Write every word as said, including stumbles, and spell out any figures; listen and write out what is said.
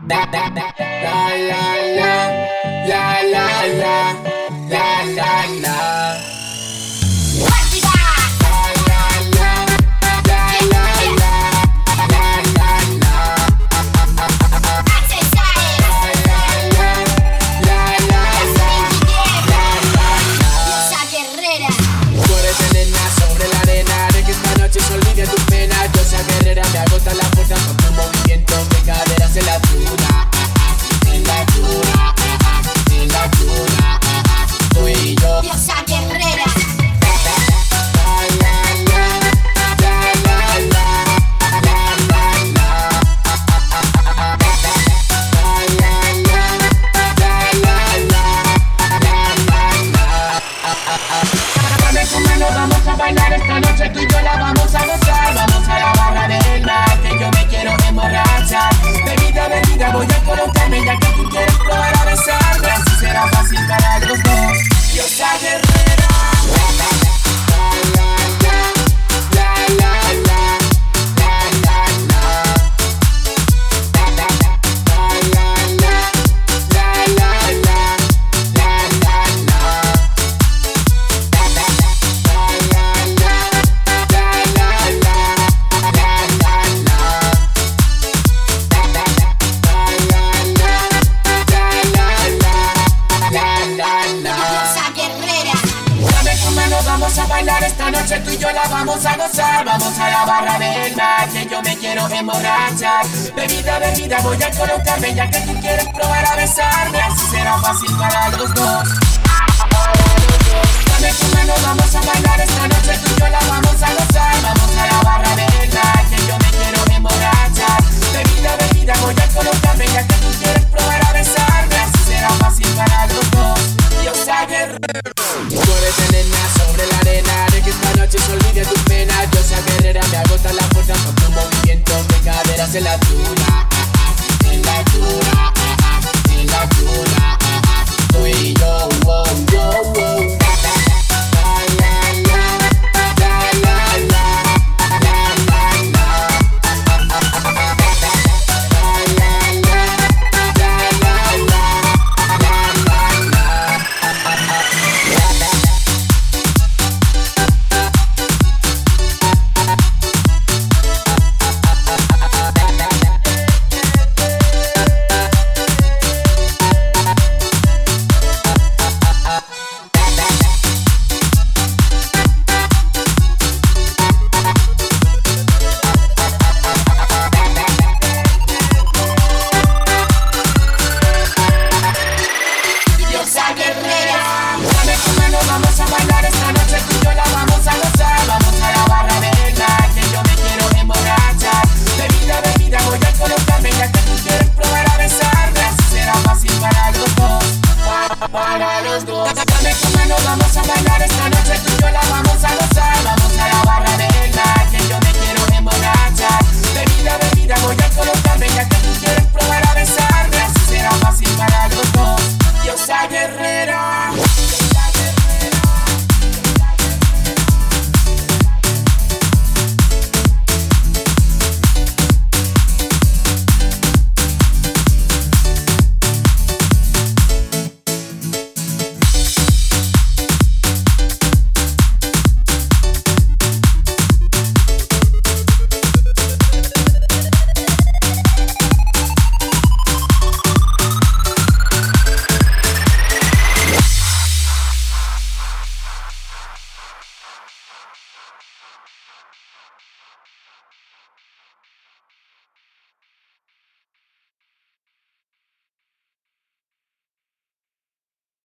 La la la la la la la la la. Se olvide tu pena, yo esa guerrera me agota la fuerza con tu movimiento, mi cadera se la dura, en la dura, en la dura, tú y yo. Diosa guerrera. Vamos a bailar esta noche, tú y yo la vamos a gozar. Vamos a la barra del mar, que yo me quiero emborrachar. Bebida, bebida, voy a colocarme, ya que tú quieres probar a besarme. Así será fácil para los dos. Diosa guerrera. Vamos a bailar esta noche, tú y yo la vamos a gozar. Vamos a la barra del mar, que yo me quiero emborrachar. Bebida, bebida, voy a colocarme, ya que tú quieres probar a besarme. Así será fácil para los dos. Dame tu mano, vamos a bailar esta noche, tú y yo la vamos a gozar. Vamos a la barra del mar, que yo me quiero emborrachar. Bebida, bebida, voy a colocarme, ya que tú quieres probar a besarme. Así será fácil para los dos. Diosa guerrera. Muévete, nena, sobre la arena, de que esta noche se olvide tu pena. Diosa guerrera, me agota la fuerza con tu movimiento, mi cadera se la